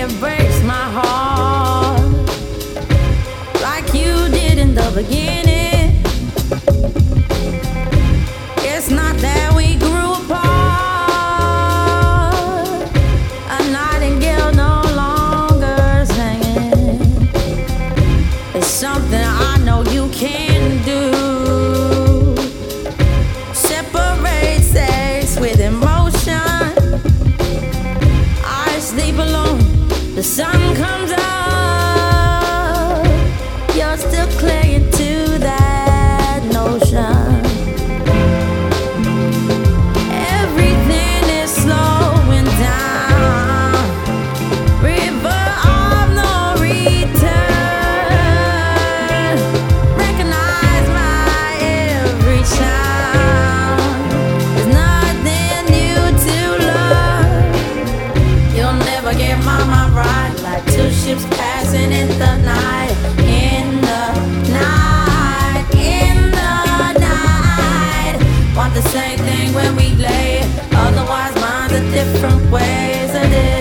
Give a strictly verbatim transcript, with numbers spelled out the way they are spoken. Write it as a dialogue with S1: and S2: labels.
S1: it breaks my heart, like you did in the beginning. It's not that we grew apart, a nightingale no longer singing. It's something I know you can do. Separate sex with emotion. I sleep alone, the sun comes up, you're still clinging to that notion. Everything is slowing down, river of no return. Recognize my every sound. There's nothing new to learn. You'll never get my mind right, like two ships passing in the night, in the night, in the night. Want the same thing when we lay, otherwise minds are different ways of this.